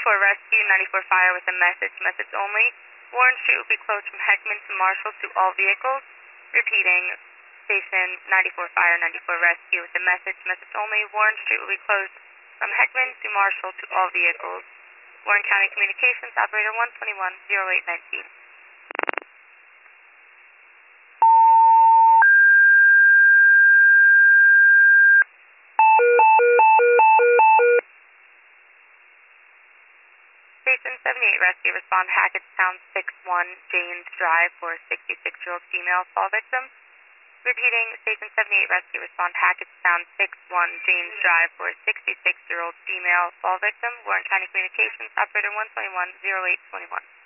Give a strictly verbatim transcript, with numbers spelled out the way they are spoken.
four Rescue, ninety-four Fire with a message, message only. Warren Street will be closed from Heckman to Marshall to all vehicles. Repeating, Station ninety-four Fire, ninety-four Rescue with a message, message only. Warren Street will be closed from Heckman to Marshall to all vehicles. Warren County Communications, Operator one twenty-one, oh eight nineteen. Station seventy-eight Rescue, respond Hackettstown six one James Drive for sixty-six-year-old female fall victim. Repeating, Station seventy-eight Rescue, respond Hackettstown six one James Drive for sixty-six-year-old female fall victim. Warren County Communications, Operator one twenty-one, oh eight twenty-one.